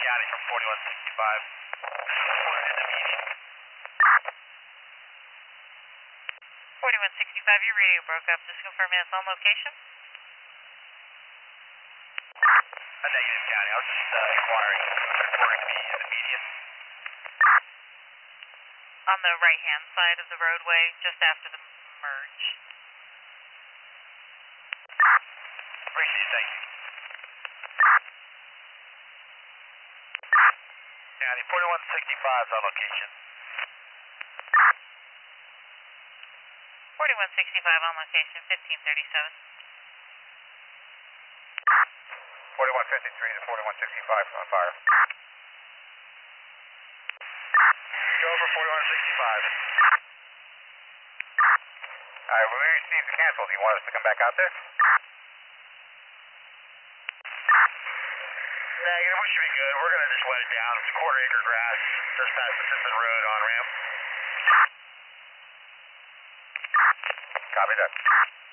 County from 4165. Reported in the median. 4165, your radio broke up. Just confirming it's on location. Negative, County. I was just inquiring. Reporting me in the median. On the right-hand side of the roadway, just after the merge. Appreciate it, thank you. County 4165 is on location. 4165 on location, 1537. 4153 to 4165 on fire. Go over 4165. Alright, when we receive the cancel, do you want us to come back out there? Negative, we should be good. We're going to just let it down. It's a quarter-acre grass just past the Simpson Road on-ramp. Copy that.